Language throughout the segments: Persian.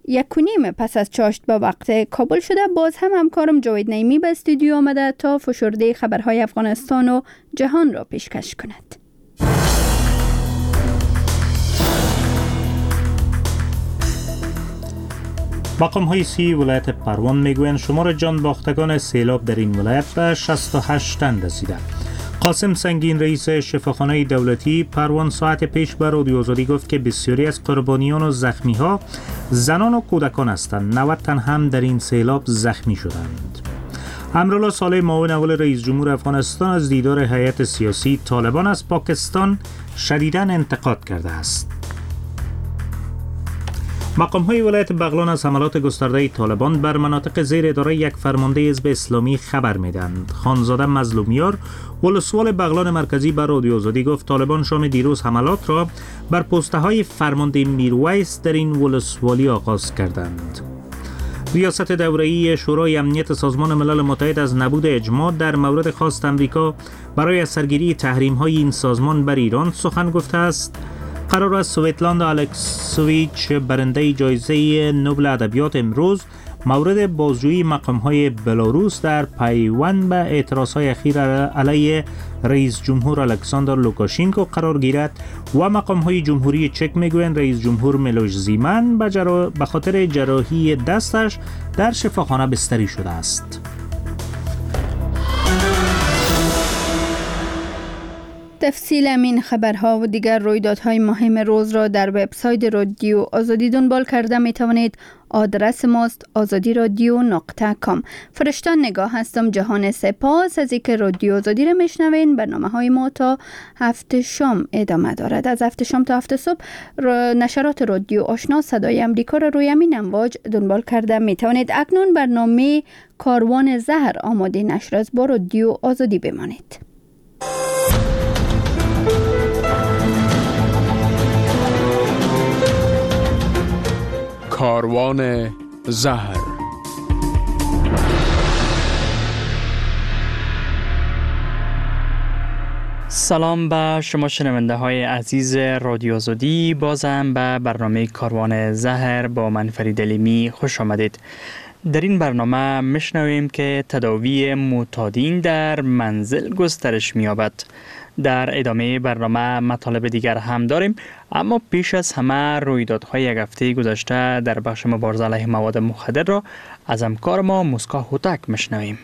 1:30 پس از چاشت به وقت کابل شده، باز هم همکارم جاوید نعیمی به استودیو آمده تا فشرده خبرهای افغانستان و جهان را پیشکش کند. مقام‌های 30 ولایت پروان میگویند شمار جان باختگان سیلاب در این ولایت به 68 تن رسیده. قاسم سنگین رئیس شفاخانه دولتی پروان ساعت پیش به رادیو آزادی گفت که بسیاری از قربانیان و زخمی‌ها زنان و کودکان هستند. 90 تن هم در این سیلاب زخمی شدند. امرالله صالح معاون اول رئیس جمهور افغانستان از دیدار هیئت سیاسی طالبان از پاکستان شدیداً انتقاد کرده است. مقام‌های ولایت بغلان از حملات گسترده طالبان بر مناطق زیر اداره یک فرمانده حزب اسلامی خبر می‌دهند. خانزاده مظلومیار ولسوال بغلان مرکزی بر رادیو آزادی گفت طالبان شام دیروز حملات را بر پست‌های فرمانده میرویس در این ولسوالی آغاز کردند. ریاست دوره‌ای شورای امنیت سازمان ملل متحد از نبود اجماع در مورد خواست امریکا برای از سرگیری تحریم‌های این سازمان بر ایران سخن گفته است. قرار است سویتلاندا الکسوویچ برنده جایزه نوبل ادبیات امروز مورد بازجویی مقام‌های بلاروس در پیوند به اعتراض‌های اخیر علیه رئیس جمهور الکساندر لوکاشنکو قرار گیرد و مقام‌های جمهوری چک میگویند رئیس جمهور میلوش زیمن به خاطر جراحی دستش در شفاخانه بستری شده است. تفصیل این خبرها و دیگر رویدادهای مهم روز را در وبسایت رادیو آزادی دنبال کرده می توانید. آدرس ماست azadi.radio.com. فرشته نگاه هستم. جهان سپاس از اینکه رادیو آزادی را میشنوین. برنامه‌های ما تا 7 شام ادامه دارد. از 7 شام تا 7 صبح نشرات رادیو آشنا صدای امریکا را روی همین امواج دنبال کرده می توانید. اکنون برنامه کاروان زهر آماده نشر است. با رادیو آزادی بمانید. کاروان زهر. سلام به شما شنونده های عزیز رادیو آزادی. بازم به برنامه کاروان زهر با من فرید علیمی خوش آمدید. در این برنامه میشنویم که تداوی معتادین در منزل گسترش می‌یابد. در ادامه برنامه مطالب دیگر هم داریم، اما پیش از همه رویدادهای یک هفته گذشته در بخش مبارزه علیه مواد مخدر را از همکار ما مسکا هوتک میشنویم.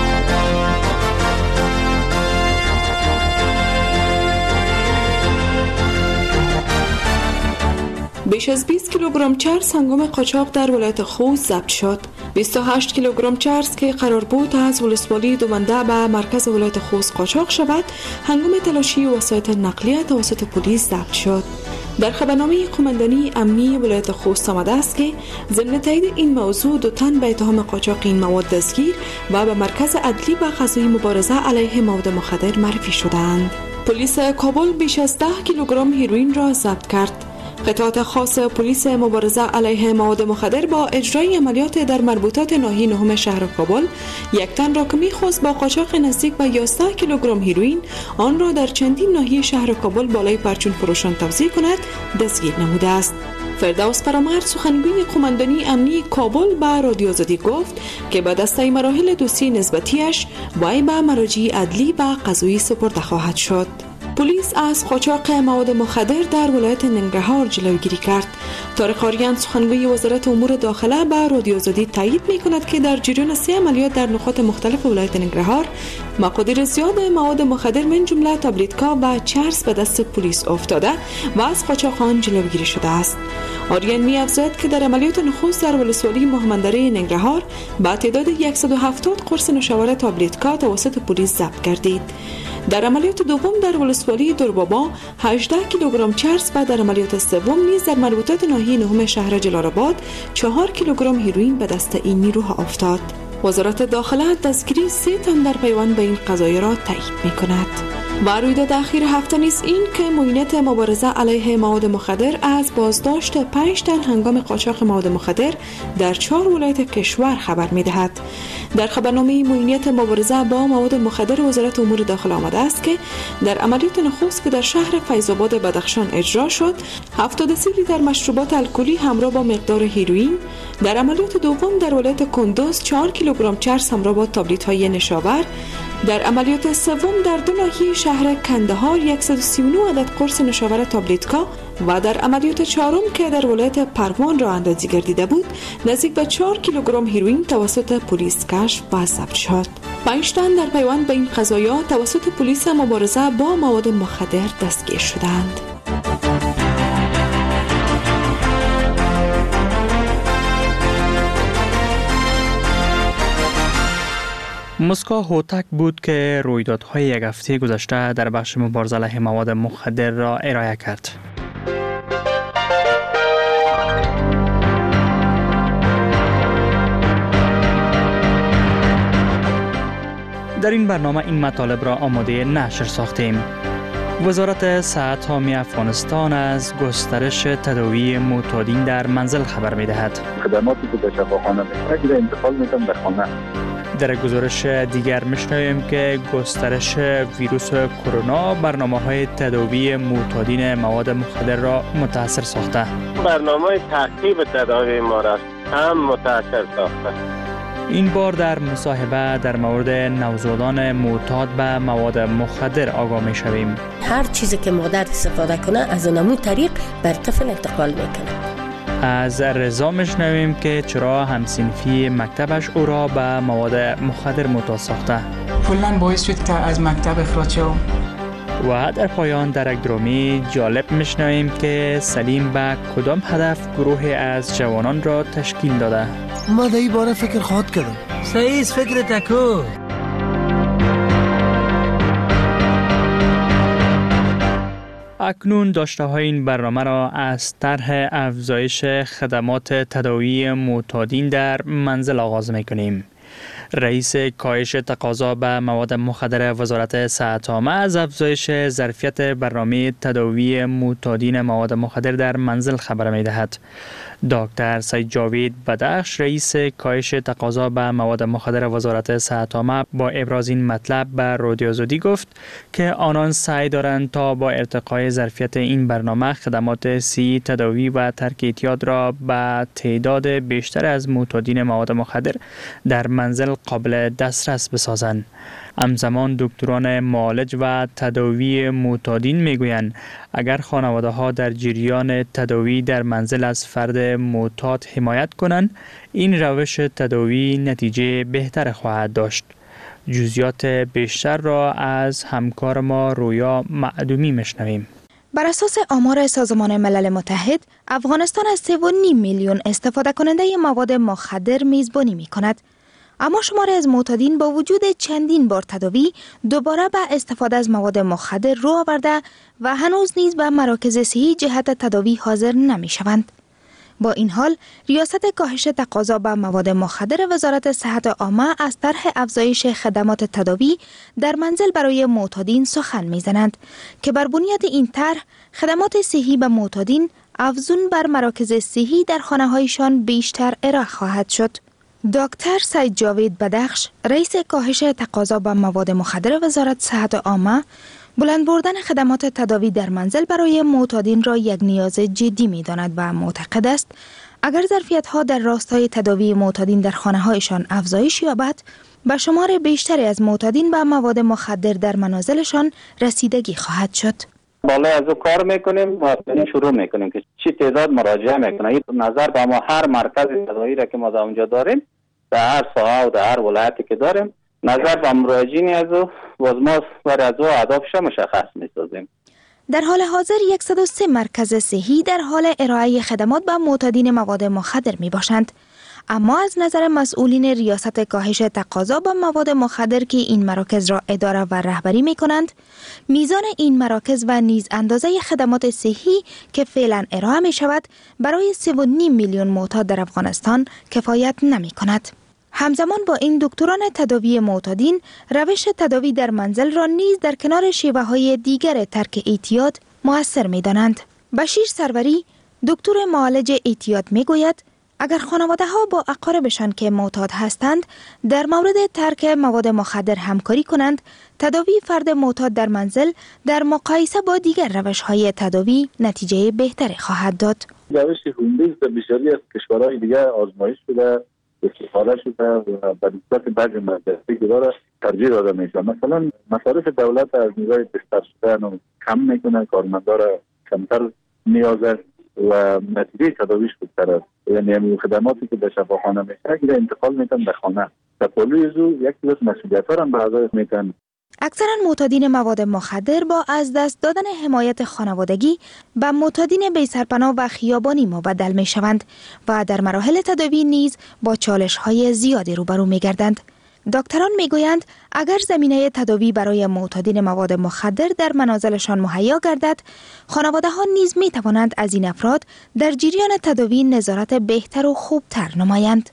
بیش از 20 کیلوگرم چرس هنگام قاچاق در ولایت خوست ضبط شد. 28 کیلوگرم چرس که قرار بود از ولسوالی دومنده به مرکز ولایت خوست قاچاق شود، هنگام تلاشی وسایط نقلیه توسط پلیس ضبط شد. در خبرنامه قماندانی امنی ولایت خوست آمده است که ضمن تایید این موضوع 2 تن به اتهام قاچاق این مواد دستگیر و به مرکز عدلی و قضایی مبارزه علیه مواد مخدر معرفی شدند. پلیس کابل بیش از 10 کیلوگرم هیروئین را ضبط کرد. قطعات خاص پلیس مبارزه علیه مواد مخدر با اجرای عملیات در مربوطات ناحیه نهم شهر کابل یک تن را که می‌خواست با قاچاق نزدیک به 11 کیلوگرم هیروئین آن را در چندین ناحیه شهر کابل بالای پرچون فروشان توزیع کند دستگیر نموده است. فردوس فرامرد سخنگوی قماندانی امنی کابل به رادیو آزادی گفت که به دسته مراحل دوسیه نسبتیش وی به مراجع عدلی و قضایی سپرده خواهد شد. پلیس از قاچاق مواد مخدر در ولایت ننگرهار جلوگیری کرد. طارق آریان سخنگوی وزارت امور داخله به رادیو آزادی تایید می‌کند که در جریان 3 عملیات در نقاط مختلف ولایت ننگرهار مقادیر زیاد مواد مخدر من جمله تابلت‌ها و چرس به دست پلیس افتاده و از قاچاقان جلوگیری شده است. آریان می‌افزاید که در عملیات نخست در ولسوالی مهمندره ننگرهار با تعداد 170 قرص نوشابه تابلت‌ها توسط پلیس ضبط گردید. در عملیات دوم در ولسوالی دربابا 18 کیلوگرم چرس و در عملیات سوم نیز در مربوطات ناحیه نهم شهر جلال‌آباد 4 کیلوگرم هیروئین به دست این نیروها افتاد. وزارت داخله دستگیری 3 تن در پیوند به این قضایای را تایید می‌کند. و رویداد اخیر هفته نیز این که معینات مبارزه علیه مواد مخدر از بازداشت 5 تن هنگام قاچاق مواد مخدر در 4 ولایت کشور خبر می‌دهد. در خبرنامه معینات مبارزه با مواد مخدر وزارت امور داخله آمده است که در عملیات نخست که در شهر فیض آباد بدخشان اجرا شد، 73 لیتر مشروبات الکلی همراه با مقدار هیروئین، در عملیات دوم در ولایت کندوز 4 کیلوگرم چرس همراه با تابلت‌های نشاور، در عملیات سوم در دو ناحیه شهر کندهار 139 عدد قرص نشاور تابلتکا و در عملیات چهارم که در ولایت پروان را اندازی گردیده بود نزدیک به 4 کیلوگرم هیروئین توسط پلیس کشف و ضبط شد. 5 تن در پیوند به این قضایا توسط پلیس مبارزه با مواد مخدر دستگیر شدند. مسکو هوتک بود که رویدادهای یک هفته گذشته در بخش مبارزه علیه مواد مخدر را ارائه کرد. در این برنامه این مطالب را آماده نشر ساختیم. وزارت صحت عامه افغانستان از گسترش تداوی معتادین در منزل خبر می‌دهد. خدماتی که به شفاخانه می‌رسد انتقال می‌کنند به خانه. در گزارش دیگر می‌شنویم که گسترش ویروس کرونا برنامه‌های تداوی معتادین مواد مخدر را متاثر ساخته. برنامه تعقیب تداوی ما را هم متاثر ساخته. این بار در مصاحبه در مورد نوزادان معتاد به مواد مخدر آگاه می‌شویم. هر چیزی که مادر استفاده کنه از اونمون طریق بر طفل انتقال میکنه. از رضا میشنویم که چرا همسنفی مکتبش او را به مواد مخدر معتاد ساخته. کلاً باعث شد که از مکتب اخراج شوم. و در پایان در یک درامی جالب میشنویم که سلیم به کدام هدف گروهی از جوانان را تشکیل داده. ما در این باره فکر خواهد کردم. صحیح است فکر تکو. اکنون داشته های این برنامه را از طرح افزایش خدمات تداوی معتادین در منزل آغاز میکنیم. رئیس کاهش تقاضا به مواد مخدر وزارت صحت عامه از افزایش ظرفیت برنامه تداوی معتادین مواد مخدر در منزل خبر می‌دهد. دکتر سید جاوید بدخش رئیس کاهش تقاضا به مواد مخدر وزارت صحت عامه با ابراز این مطلب به رادیو آزادی گفت که آنان سعی دارند تا با ارتقای ظرفیت این برنامه خدمات صحی تداوی و ترک اعتیاد را به تعداد بیشتر از معتادین مواد مخدر در منزل قابل دسترس بسازند. همزمان دکتران معالج و تداوی معتادین میگویند اگر خانواده ها در جریان تداوی در منزل از فرد معتاد حمایت کنند این روش تداوی نتیجه بهتر خواهد داشت. جزئیات بیشتر را از همکار ما رویا معدومی میشنویم. بر اساس آمار سازمان ملل متحد، افغانستان از 3.5 میلیون استفاده کننده مواد مخدر میزبانی می کند. اما شماری از معتادین با وجود چندین بار تداوی دوباره به استفاده از مواد مخدر رو آورده و هنوز نیز به مراکز صحی جهت تداوی حاضر نمی شوند. با این حال، ریاست کاهش تقاضا به مواد مخدر وزارت صحت عامه از طرح افزایش خدمات تداوی در منزل برای معتادین سخن می‌زنند که بر بنیاد این طرح خدمات صحی به معتادین افزون بر مراکز صحی در خانه‌هایشان بیشتر ارائه خواهد شد. دکتر سید جاوید بدخش رئیس کاهش تقاضا به مواد مخدر وزارت صحت عامه بلند بردن خدمات تداوی در منزل برای معتادین را یک نیاز جدی می‌داند و معتقد است اگر ظرفیت‌ها در راستای تداوی معتادین در خانه‌هایشان افزایش یابد به شمار بیشتری از معتادین به مواد مخدر در منازلشان رسیدگی خواهد شد. بالای از او کار میکنیم و شروع میکنیم که چی تعداد مراجعه میکنه. این نظر به ما هر مرکز تداوی را که ما در اونجا داریم در هر ساحه و در هر ولایتی که داریم نظر به مراجعین از او باز ما برای از او اهدافش مشخص میسازیم. در حال حاضر 103 مرکز صحی در حال ارائه خدمات به معتادین مواد مخدر می باشند. اما از نظر مسئولین ریاست کاهش تقاضا به مواد مخدر که این مراکز را اداره و رهبری می کنند، میزان این مراکز و نیز اندازه خدمات صحی که فعلا ارائه می شود برای 3.5 میلیون معتاد در افغانستان کفایت نمی کند. همزمان با این دکتران تداوی معتادین روش تداوی در منزل را نیز در کنار شیوه‌های دیگر ترک اعتیاد مؤثر می‌دانند. بشیر سروری دکتر معالج اعتیاد می‌گوید اگر خانواده‌ها با اقاربشان که معتاد هستند در مورد ترک مواد مخدر همکاری کنند، تداوی فرد معتاد در منزل در مقایسه با دیگر روش‌های تداوی نتیجه بهتری خواهد داد. روش هومبیز در بسیاری از کشورهای دیگر آزمایش شده، استفاده شده و به نسبت بعضی مدرسه که داره ترجیح داده میشه. مثلا مصارف دولت از نیروی بستر شدن و کم میکنه، کارمندا را کمتر نیازه و نتیجه تداویش خوبتر است. یعنی همین خدماتی که به شفاخانه میشه که انتقال میتن به خانه. در پلوی زو یک کلاس مسئولیت هم به اعضای میتن. اکثرا معتادین مواد مخدر با از دست دادن حمایت خانوادگی به معتادین بی سرپناه و خیابانی مبدل می شوند و در مراحل تداوی نیز با چالش‌های زیادی روبرو می گردند. دکتران می گویند اگر زمینه تداوی برای معتادین مواد مخدر در منازلشان مهیا گردد، خانواده ها نیز می توانند از این افراد در جریان تداوی نظارت بهتر و خوبتر نمایند.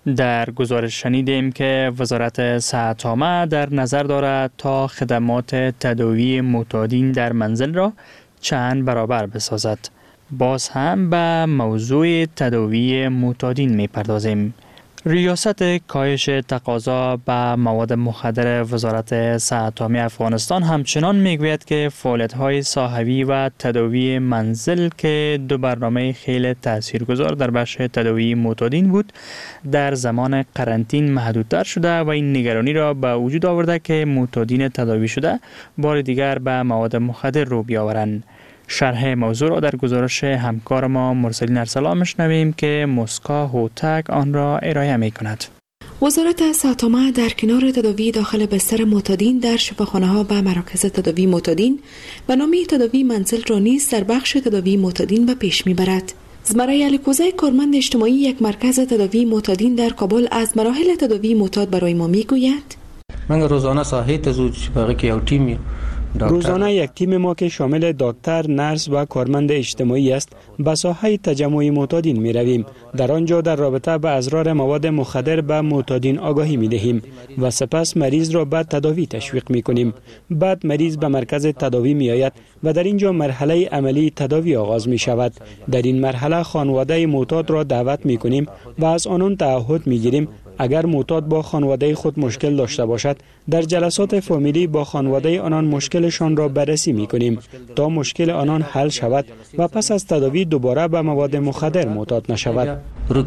در گزارش شنیدیم که وزارت صحت عامه در نظر دارد تا خدمات تداوی معتادین در منزل را چند برابر بسازد. باز هم به موضوع تداوی معتادین می پردازیم. ریاست کاهش تقاضا به مواد مخدر وزارت صحت عامه افغانستان همچنان میگوید که فعالیت‌های صاحبی و تداوی منزل که دو برنامه خیلی تاثیرگذار در بخش تداوی معتادین بود، در زمان قرنطین محدودتر شده و این نگرانی را به وجود آورده که معتادین تداوی شده بار دیگر به مواد مخدر رو بیاورند. شرح موضوع را در گزارش همکار ما مرسلین ارسلان میشنویم که مسکا هوتک آن را ارائه می کند. وزارت صحت عامه در کنار تداوی داخل بستر معتادین در شفاخانه‌ها و مراکز تداوی معتادین برنامه تداوی منزل را نیز در بخش تداوی معتادین به پیش میبرد. زمره علیکوزه کارمند اجتماعی یک مرکز تداوی معتادین در کابل از مراحل تداوی معتاد برای ما میگوید. من روزانه ساحت زود باقی که یو تیمی روزانه یک تیم ما که شامل دکتر، نرس و کارمند اجتماعی است به ساحه تجمع معتادین می رویم. در آنجا در رابطه با اضرار مواد مخدر به معتادین آگاهی می دهیم و سپس مریض را به تداوی تشویق می کنیم. بعد مریض به مرکز تداوی می آید و در اینجا مرحله عملی تداوی آغاز می شود. در این مرحله خانواده معتاد را دعوت می کنیم و از آنان تعهد می گیریم اگر معتاد با خانواده خود مشکل داشته باشد، در جلسات فامیلی با خانواده آنان مشکلشان را بررسی می کنیم تا مشکل آنان حل شود و پس از تداوی دوباره به مواد مخدر معتاد نشود.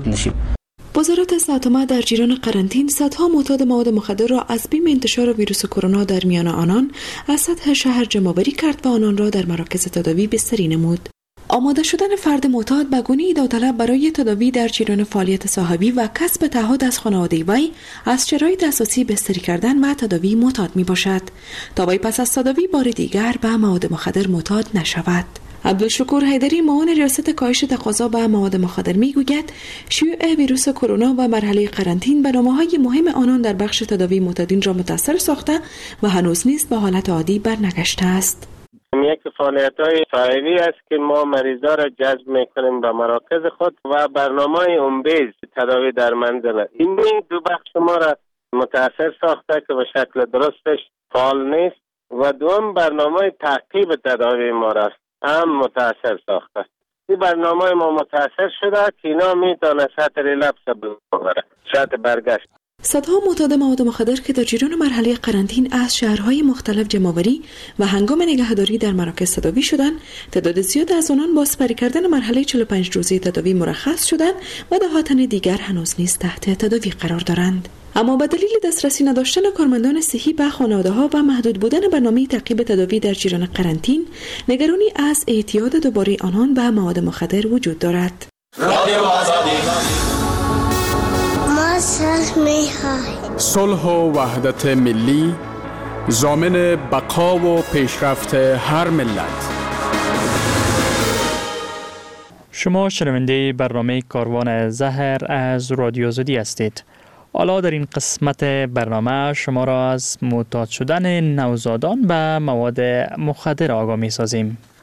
وزارت صحت عامه در جریان قرنطین صدها معتاد مواد مخدر را از بیم انتشار ویروس کرونا در میان آنان از سطح شهر جمع‌آوری کرد و آنان را در مراکز تداوی بستری نمود. آماده شدن فرد معتاد به گونه‌ای داوطلب برای تداوی در جریان فعالیت صاحبی و کسب تعهد از خانواده وی از شرایط اساسی بستری کردن و تداوی معتاد می باشد تا وی پس از تداوی بار دیگر به مواد مخدر معتاد نشود. عبدالشکور حیدری معاون ریاست کاهش تقاضا به مواد مخدر میگوید شیوع ویروس کرونا و مرحله قرنطین برنامه‌های مهم آنان در بخش تداوی معتادین را متاثر ساخته و هنوز نیز به حالت عادی برنگشته است. یک فعالیت‌های صاحبی است که ما مریضا را جذب می‌کنیم به مراکز خود و برنامه هومبیز تداوی در منزل. این دو بخش ما را متاثر ساخته که به شکل درستش فعال نیست و دوم برنامه تعقیب تداوی ما را هم متاثر ساخته. این برنامه ما متاثر شده که اینا میتونه سطح ریلپس ببره، سطح برگشت. صدها معتاد مواد مخدر که در جریان مرحله قرنطین از شهرهای مختلف جمع‌آوری و هنگام نگهداری در مراکز تداوی شدند، تعداد زیاد از آنان با سپری کردن مرحله 45 روزه تداوی مرخص شدند و دهاتن دیگر هنوز نیز تحت تداوی قرار دارند. اما به دلیل دسترسی نداشتن کارمندان صحی به خانواده‌ها و محدود بودن برنامه تعقیب تداوی در جریان قرنطین، نگرانی از اعتیاد دوباره آنان به مواد مخدر وجود دارد. صلح و وحدت ملی ضامن بقا و پیشرفت هر ملت. شما شنونده برنامه کاروان زهر از رادیو آزادی هستید. حالا در این قسمت برنامه شما را از معتاد شدن نوزادان به مواد مخدر آگاه می سازیم.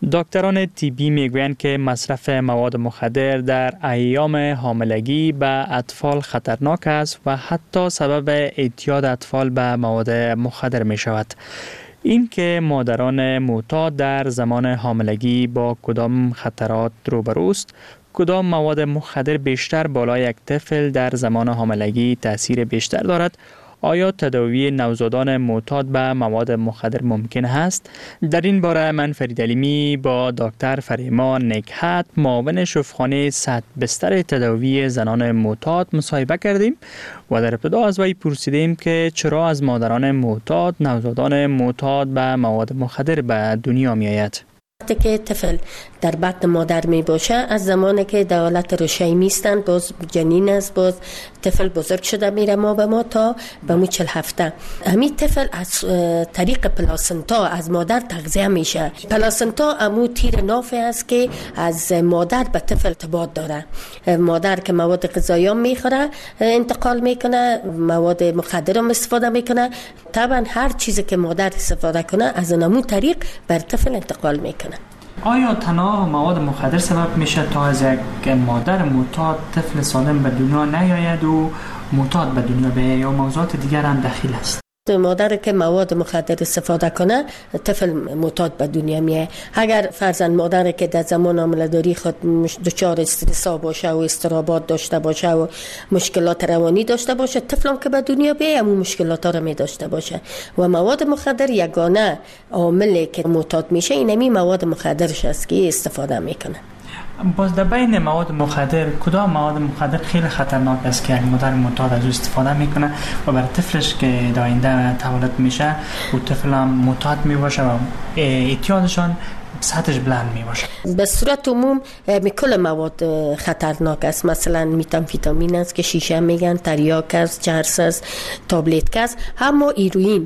دکتران طبی میگویند که مصرف مواد مخدر در ایام حاملگی به اطفال خطرناک است و حتی سبب اعتیاد اطفال به مواد مخدر می شود. این که مادران معتاد در زمان حاملگی با کدام خطرات روبروست، کدام مواد مخدر بیشتر بالای یک طفل در زمان حاملگی تاثیر بیشتر دارد، آیا تداوی نوزادان معتاد به مواد مخدر ممکن است؟ در این باره من فرید علیمی با دکتر فریما نکهت معاون شفاخانه صد بستر تداوی زنان معتاد مصاحبه کردیم و در ابتدا از وی پرسیدیم که چرا از مادران معتاد نوزادان معتاد به مواد مخدر به دنیا می آید. وقتی که طفل در بطن مادر می باشه، از زمانی که در حالت رشدی هستند، باز جنین است، باز طفل بزرگ شده میره ما به ما تا به مو 40 هفته. همین طفل از طریق پلاسنتا از مادر تغذیه میشه. پلاسنتا امو تیر نافی است که از مادر به طفل ارتباط داره. مادر که مواد غذایی میخوره انتقال میکنه، مواد مخدر هم استفاده میکنه. طبعا هر چیزی که مادر استفاده کنه از همون طریق بر طفل انتقال میکنه. آیا تنها مواد مخدر سبب میشه تا از یک مادر معتاد طفل سالم به دنیا نیاید و معتاد به دنیا بیاید یا موضوعات دیگر هم دخیل است؟ مادر که مواد مخدر استفاده کنه طفل معتاد به دنیا میاد. اگر فرزند مادر که در زمان حامله‌داری خود دچار استرس باشه و اضطرابات داشته باشه و مشکلات روانی داشته باشه، طفلم که به دنیا بیاد همون مشکلات را می داشته باشه. و مواد مخدر یگانه عاملی که معتاد میشه اینمی مواد مخدرش است که استفاده میکنه. باز در بین مواد مخدر کدام مواد مخدر خیلی خطرناک است که مادر معتاد از او استفاده میکنه و برای طفلش که در آینده تولد میشه و طفل هم معتاد میباشه و اعتیادشان سطحش بلند میباشه؟ به صورت عموم کل مواد خطرناک است. مثلا میتامفیتامین است که شیشه میگن، تریاک است، چرس است، تابلت است. اما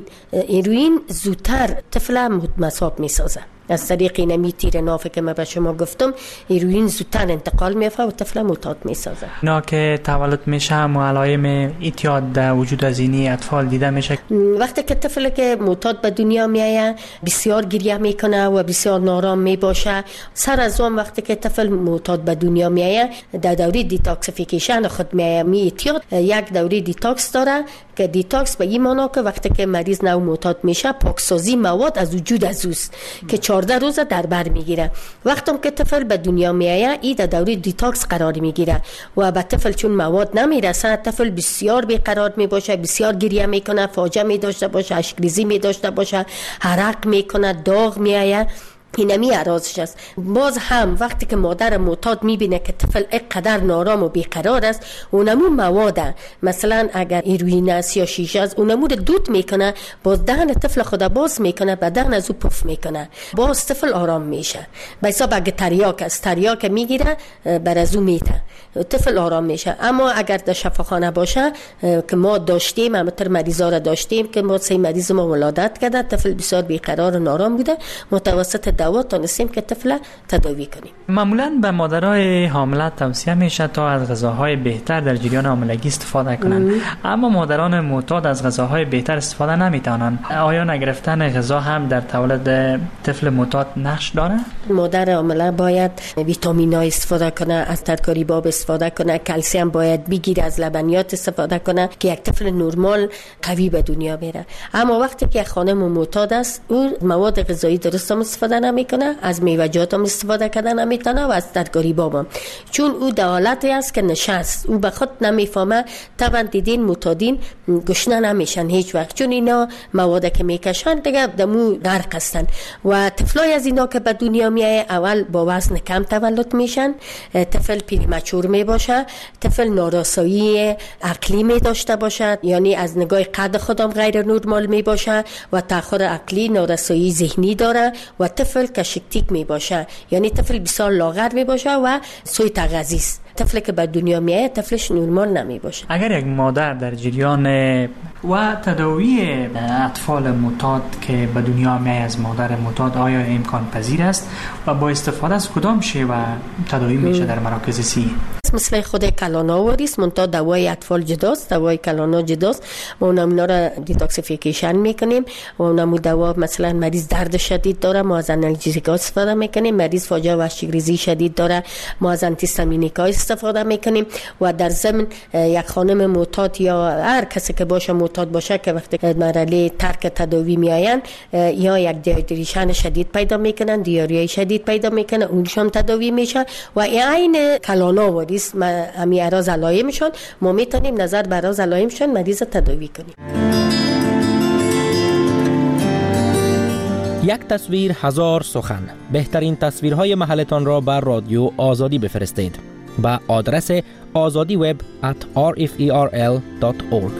هیروئین زودتر طفل مصاب میسازه. از طریق اینمی تیر نافه که من به شما گفتم، هیروئین زودتر انتقال میفته و طفل معتاد میسازه. اینا که تولد میشه و علائم اعتیاد در وجود از اینی اطفال دیده میشه. وقتی که طفل که معتاد به دنیا میایه بسیار گریه میکنه و بسیار نارام میباشه. سر از اون وقتی که طفل معتاد به دنیا میایه در دوره دیتاکسیفیکیشن خود میایه اعتیاد یک دوره دیتاکس داره که دیتاکس به این معنی که وقتی که مریض نو معتاد میشه پاکسازی مواد از وجود ازوست که 14 روز در بر میگیره. وقتی که طفل به دنیا میایه این در دوره دیتاکس قرار میگیره و به طفل چون مواد نمیرسه طفل بسیار بیقرار میباشه، بسیار گریه میکنه، فاجعه میداشته باشه، اشکریزی میداشته باشه، عرق میکنه، داغ میایه. اینمی عراضش است. باز هم وقتی که مادر معتاد میبینه که طفل اینقدر نارام و بیقرار است، اونمو مواد مثلا اگر هیروئین است یا شیشه است اونمو رو دود میکنه، باز دهن طفل خود باز میکنه، بدن از او پف میکنه، باز طفل آرام میشه. به حساب اگر تریاک است، تریاک میگیره بر از او میته، طفل آرام میشه. اما اگر در شفاخانه باشه که ما داشتیم، همتر مریضا را داشتیم که ما 3 مریض ما ولادت کرده، طفل بسیار بیقرار و نارام بوده، متوسط دوا تونستیم که طفل تداوی کنیم. معمولاً به مادرای حامله توصیه میشه تا از غذاهای بهتر در جریان حاملگی استفاده کنند. اما مادران معتاد از غذاهای بهتر استفاده نمیتونن. آیا نگرفتن غذا هم در تولد طفل معتاد نقش داره؟ مادر حامله باید ویتامین‌ها استفاده کنه، از ترکاری باب استفاده کنه، کلسیم باید بگیره، از لبنیات استفاده کنه که یک طفل نرمال قوی به دنیا بیاره. اما وقتی که خانم معتاد است، او مواد غذایی درست استفاده نمیکنه، از میوه‌جات هم استفاده کردن نمیتونه و از ترکاری باب، چون او در حالتی است که نشست، او به خود نمیفهمه. طبعا دیدین معتادین گشنه نمیشن هیچ وقت، چون اینا مواد که میکشن دیگه دمو غرق هستن. و طفلای از اینا که به دنیا میایه اول با وزن کم تولد میشن، طفل پریمچور میباشه، طفل نارسایی عقلی می داشته باشد، یعنی از نگاه قد خودم غیر نرمال میباشه و تأخر عقلی، نارسایی ذهنی داره و طفل کشکتیک می باشه، یعنی طفل بسیار لاغر می باشه و سوی تغذیه است. طفلی که به دنیا میاد طفلش نرمال نمی باشه. اگر یک مادر در جریان و تداوی اطفال معتاد که به دنیا میای از مادر معتاد آیا امکان پذیر است و با استفاده از کدام شیوه تداوی میشه در مراکز سی؟ مثل خود کلانا واریست، منتها دوای اطفال جداست، دوای کلانا جداست. ما اونم اینا را دیتاکسیفیکیشن میکنیم و اونم دوا مثلا مریض درد شدید داره ما از آنالژیکا استفاده میکنیم، مریض فاجعه وحشیگریزی شدید داره ما از آنتی‌هیستامینیکا استفاده میکنیم و در ضمن یک خانم معتاد یا هر کسی که باشه معتاد باشه که وقتی مرحله ترک تداوی میآیند یا یک دیهایدریشن شدید پیدا میکنن، دیاریای شدید پیدا میکنن، اونشون تداوی میشه و عین کلانا واریست امی اراز علائمشون ما میتونیم نظر بر اراز علائمشون مریض تداوی کنیم. یک تصویر هزار سخن. بهترین تصویرهای محلتان را بر رادیو آزادی بفرستید با آدرس azadiweb@rferl.org.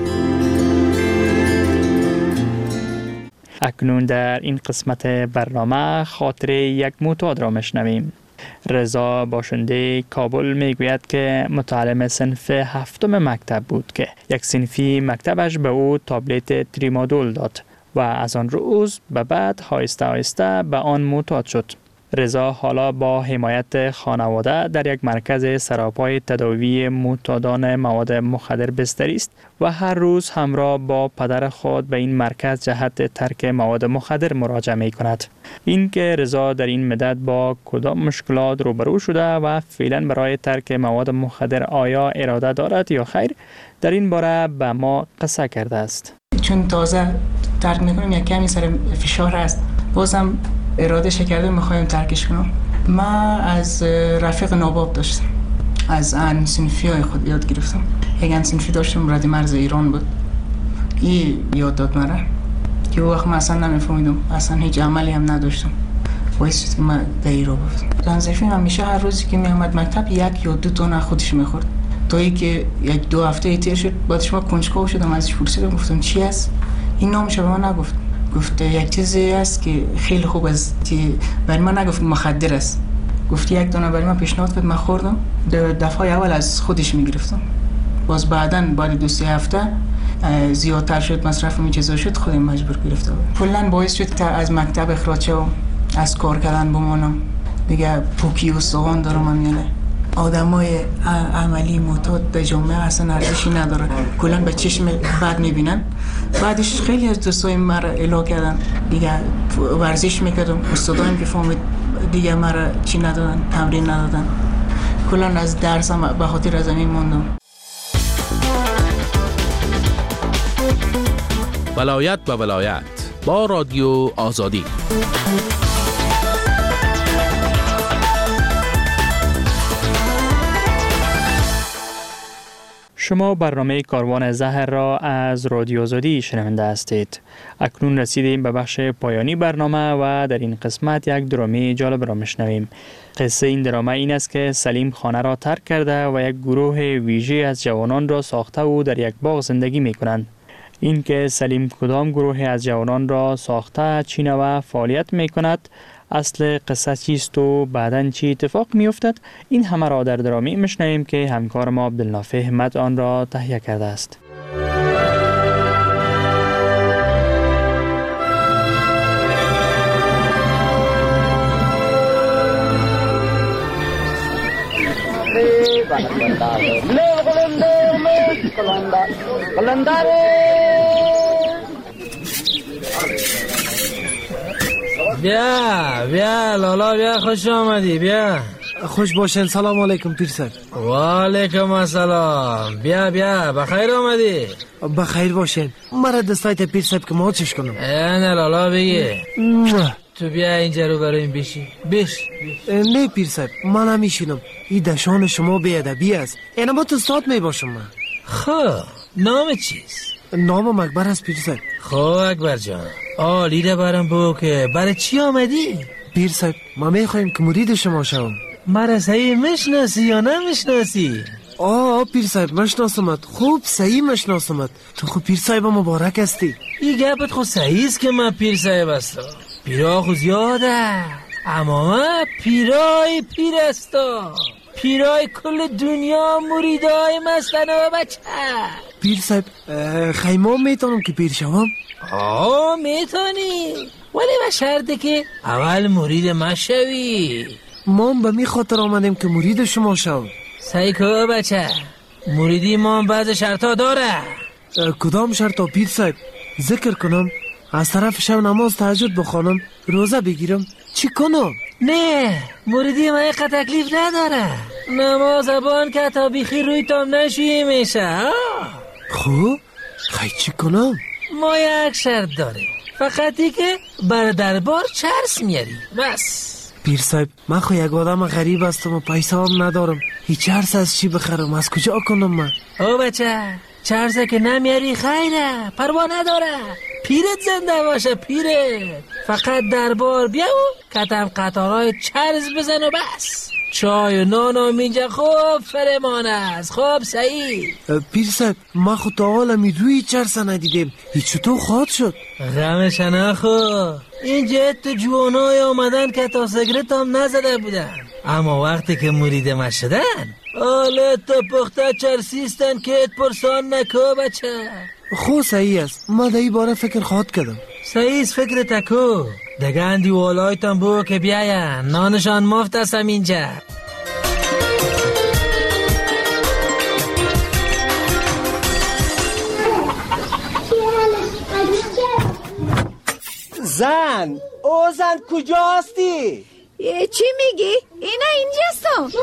اکنون در این قسمت برنامه خاطره یک معتاد را میشنویم. رضا باشنده کابل میگوید که متعلم صنف هفتم مکتب بود که یک صنفی مکتبش به او تابلت تریمادول داد و از آن روز به بعد آهسته آهسته به آن معتاد شد. رضا حالا با حمایت خانواده در یک مرکز سراپای تداوی معتادان مواد مخدر بستری است و هر روز همراه با پدر خود به این مرکز جهت ترک مواد مخدر مراجعه می کند. این که رضا در این مدت با کدام مشکلات روبرو شده و فعلا برای ترک مواد مخدر آیا اراده دارد یا خیر، در این باره به ما قصه کرده است. چون تازه ترک میکنیم یک کمی سر فشار است، بازم اراده کرده میخوایم ترکش کنم. من از رفیق ناباب داشتم، از ان صنفی های خود یاد گرفتم. یک ان صنفی داشتم رد مرز ایران بود، این یاد داد مرا که وقت من اصلا نمیفهمیدم، اصلا هیچ عملی هم نداشتم، باعث شد که من در ایران رفتم. ان صنفی همیشه هر روزی که میامد مکتب یک یا دو تونه خودش میخورد تا اینکه یک دو هفته تیر شد. بعدش من کنجکاو شدم، ازش پرسیدم، گفتم چی است این؟ نامش به من نگفت. گفت یک چیزی است که خیلی خوب است، که برای من نگفت مخدر است، گفت یک دانه برای من پیشنهاد کرد، من خوردم. دفعه اول از خودش میگرفتم، باز بعداً بعد 2-3 هفته زیادتر شد، مصرف این چیزا شد، خودم مجبور گرفتم. کلاً باعث شد که از مکتب اخراج شدم، از کار کردن بمانم، دیگه پوکی و سوغان دارم میانه. آدمای عملی معتاد در جامعه اصلا ارزشی نداره، کلا به چشم بد میبینن. بعدش خیلی از دوستای مرا الا کردن، دیگه ورزش میکردم، استادایم که فهمید دیگه مرا چی ندادن، تمرین ندادن، کلا از درسم به خاطر از این موندم. ولایت به ولایت با رادیو آزادی. شما برنامه کاروان زهر را از رادیو آزادی شنونده هستید. اکنون رسیدیم به بخش پایانی برنامه و در این قسمت یک درامه جالب را میشنویم. قصه این درامه این است که سلیم خانه را ترک کرده و یک گروه ویژه از جوانان را ساخته و در یک باغ زندگی می کنند. این که سلیم کدام گروه از جوانان را ساخته چینه و فعالیت می کند، اصل قصه چیست و بعداً چی اتفاق می افتد، این همه را در درامه میشنویم که همکار ما عبدالنافع احمد آن را تهیه کرده است. بیا لالا، بیا خوش آمدی، بیا. خوش باشین. سلام علیکم پیر صاحب. و علیکم السلام. بیا بخیر آمدی. بخیر باشین. مرا دستایت پیر صاحب که ما چش کنم؟ نه لالا بگی. تو بیا اینجا رو برایم بشی. نه پیر صاحب، من نمیشینم. این دشان شما بیادبی است. اینا با تو استاد می باشم من. خب نام چیست؟ نام اکبر است پیر صاحب. خب اکبر جان، عالی برام بگو که برای چی آمدی؟ پیر صاحب، ما میخوایم که مرید شما شوم. مرا صحیح میشناسی یا نمیشناسی؟ پیر صاحب مشناسمت، خوب صحیح مشناسمت. تو خوب پیر صاحب مبارک هستی. این گپت خود صحیح است که من پیر صاحب هستم. پیرا خود زیاده، اما من پیرای پیر هستم. پیرای کل دنیا مریدای مستن و بچه. پیر صاحب خیمه میتونم که پیر شوم؟ میتونی، ولی به شرطی که اول مرید ما شوی. ما به می خاطر آمدیم که مرید شما شو. سایکو بچه، مریدی ما بعض شرطا داره. کدام شرطا پیر صاحب؟ ذکر کنم، از طرف شب نماز تهجد بخوانم، روزه بگیرم، چی کنم؟ نه، مریدی ما یک تکلیف نداره. نماز بان که تا بیخی روی تام نشویی میشه. خوب؟ خیلی چی کنم؟ ما یک شرط داریم، فقطی که بر دربار چرس میاری بس. پیر صاحب من خو یک آدم غریب هستم و پیسه هم ندارم، هیچ چرس از چی بخرم؟ از کجا کنم من؟ او بچه، چرسه که نمیاری خیره، پروا نداره. پیرت زنده باشه پیرت. فقط دربار بیا و کتم قطارهای چرس بزن و بس. چای و نان و اینجا خوب فرمان است. خوب سعید پیر صاحب ما خود تا حالا روی چرس ندیدیم، هیچ تو خواهد شد؟ غمش نخو. اینجا تو جوانای آمدن که تا سگرت هم نزده بودن، اما وقتی که مرید ما شدن حالا تا پخته چرسیستن که ات پرسان نکو بچه. خو صحیح است، ما در این باره فکر خواهد کردم. صحیح است فکر تکو. دگه اندی والایتان بو که بیاین، نانشان مفت هستم اینجا. زن، او زن کجاستی؟ چی میگی؟ اینا اینجاستم.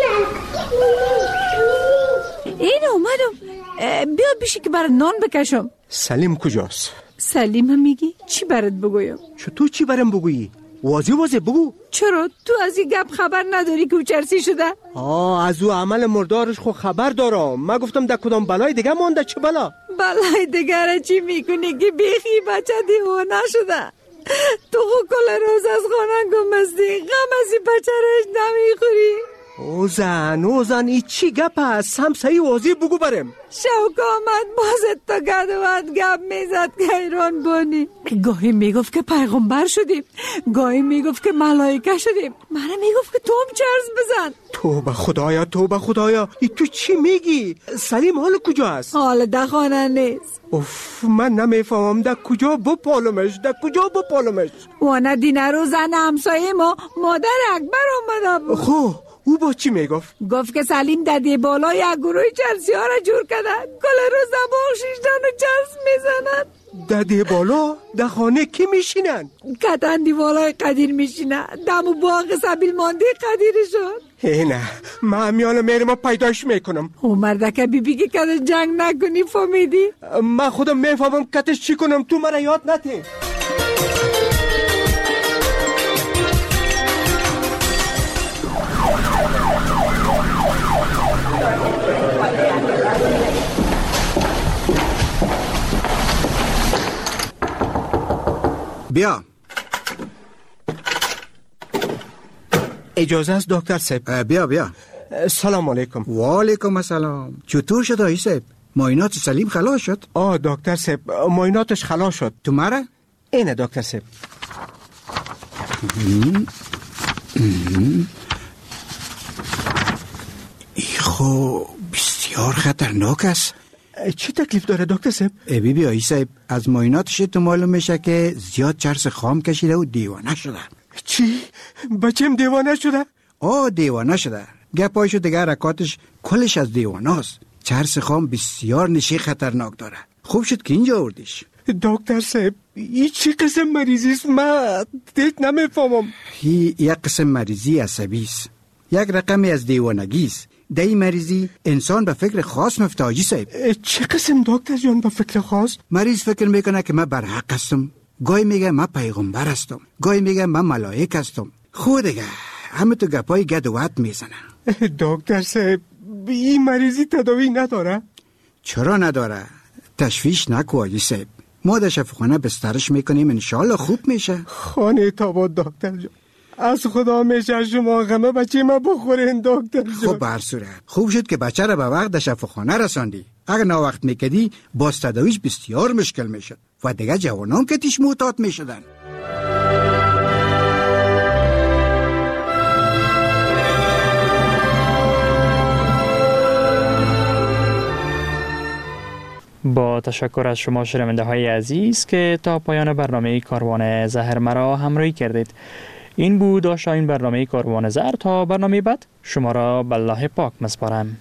این اومدم، بیا بیشی که برات نان بکشم. سلیم کجاست؟ سلیم هم میگی؟ چی برات بگویم؟ چطور چی برام بگویی؟ واضح بگو. چرا؟ تو از این گپ خبر نداری که او چرسی شده؟ از او عمل مردارش خو خبر دارم. من گفتم در کدام بلای دیگه مونده. چه بلا؟ بلای دیگه چی میکنی که بیخی بچه دیوانه شده؟ تو خو کل روز از خانه گمستی، غم از این بچه رش نمیخوری. او زن ای چی گپ هست؟ هم صحیح واضح بگو برم. شوق آمد بازت تا گدوات گپ میزد که ایران بانی. گاهی میگفت که پیغمبر شدیم، گاهی میگفت که ملائکه شدیم، منم میگفت که تو هم چرس بزن. توبه خدایا ای تو چی میگی؟ سلیم حال کجا هست؟ حال در خانه نیست. من نمیفهمم در کجا بپالمش. وانا دینه رو زن همسایه ما مادر اکبر آمده بود. خو او با چی میگفت؟ گفت که سلیم ددی بالا یک گروه چرسی ها را جور کردن، کل روز دباغ شیشتن و چرس میزنن. ددی بالا در خانه کی میشینن؟ کتن دیوالای قدیر میشینن، دم و باغ سبیل مانده قدیرشون. نه من میانه میرم پیداش میکنم. او مردکه بیبی که کتش جنگ نکنی فهمیدی؟ من خودم میفهمم کتش چی کنم، تو مرا یاد نده. بیا. اجازه است دکتر صاحب؟ بیا. سلام علیکم. و علیکم السلام. چطور شد آقای صاحب؟ معاینات سلیم خلاص شد؟ دکتر صاحب معایناتش خلاص شد. تو مرا؟ اینه دکتر صاحب. خو بسیار خطرناک است. چی تکلیف داره دکتر صاحب؟ بی آقای صاحب از معایناتش تو معلوم میشه که زیاد چرس خام کشیده و دیوانه شده. چی؟ بچم دیوانه شده؟ دیوانه شده. گپایشو دیگه حرکاتش کلش از دیوانه است. چرس خام بسیار نشی خطرناک داره. خوب شد که اینجا آوردیش. دکتر صاحب این چی قسم مریضی است؟ من دیگه نمیفهمم. یک قسم مریضی عصبی است، یک رقمی از دیوانگی است. در این مریضی انسان به فکر خاص مفته حاجی صاحب. چه قسم دکتر جان به فکر خاص؟ مریض فکر میکنه که من برحق هستم، گاهی میگه من پیغمبر هستم، گاهی میگه من ملائک هستم. خود دیگه همه تو گپای گد و وط میزنه. دکتر صاحب این مریضی تداوی نداره؟ چرا نداره؟ تشویش نکو حاجی صاحب، ما در شفاخانه بسترش میکنیم، انشالله خوب میشه. خانه تاباد دکتر جان، از خدا میشه شما غمه بچه ما بخورین دکتر جان. خب بر صورت خوب شد که بچه را به وقت در شفاخانه رساندی. اگر ناوقت میکدی باز تداویش بسیار مشکل میشد و دیگه جوانان که تیش محتاط میشدن. با تشکر از شما شنونده های عزیز که تا پایان برنامه کاروان زهر مرا همراهی کردید. این بود آشنای برنامه کاروان زهر. تا برنامه بعد شما را به الله پاک مسپارم.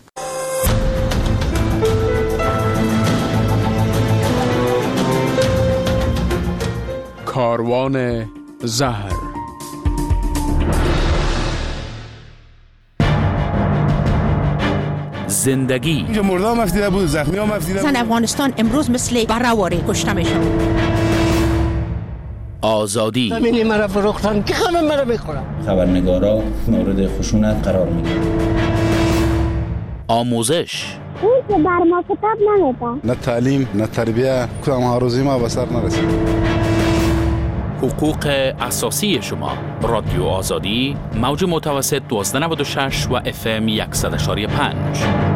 کاروان زهر. زندگی اینجا مرده هم افتیده بود، زخمی هم افتیده بود. زن افغانستان امروز مثل برهواری کشته میشن. آزادی زمینی مرا فروختن که همه مرا میخورن. خبرنگارا مورد خشونت قرار میگیرن. آموزش اون که بر ما کتاب نمیده. نه تعلیم نه تربیه، کدام هاروزی ما به سر نرسید. حقوق اساسی شما. رادیو آزادی، موج متوسط 1296 و FM 100.5.